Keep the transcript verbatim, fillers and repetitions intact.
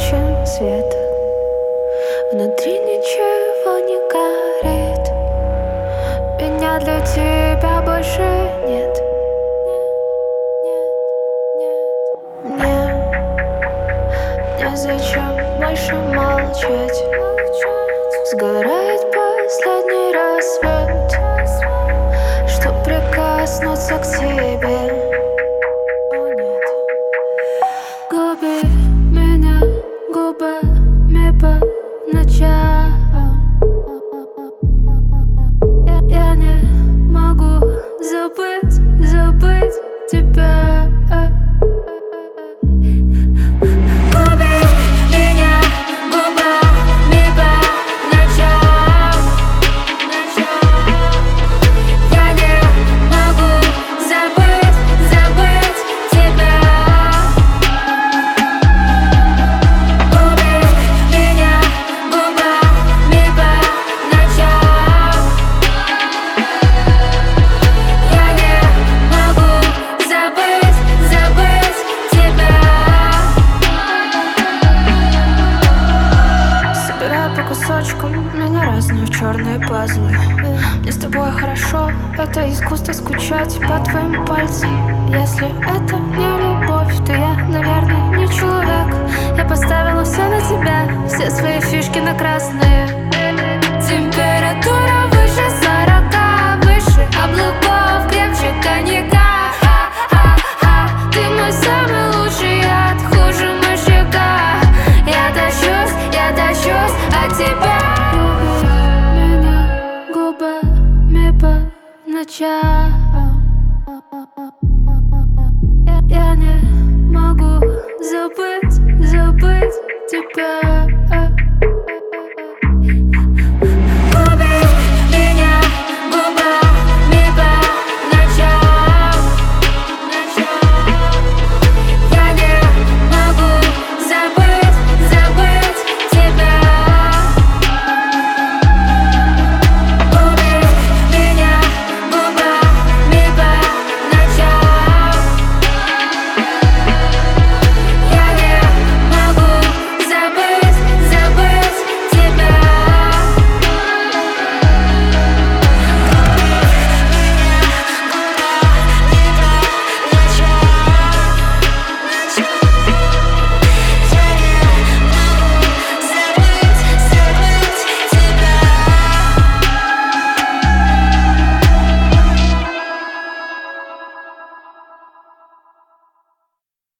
включен свет, внутри ничего не горит. Меня для тебя больше нет. Мне незачем больше молчать. Сгорает последний рассвет, чтоб прикоснуться к тебе. О, нет. Губи меня губами по ночам. Я, я не могу забыть, забыть тебя. Меня разные в черные пазлы. Мне с тобой хорошо, это искусство скучать по твоим пальцам. Если это не любовь, то я, наверное, не человек. Я поставила все на тебя, все свои фишки на красные. Температура выше сорока, выше облаков, крепче коньяка. Ха-ха-ха, ты мой самый лучший яд, хуже мышьяка. Я тащусь, я тащусь от тебя. По ночам я, я не могу забыть, забыть тебя.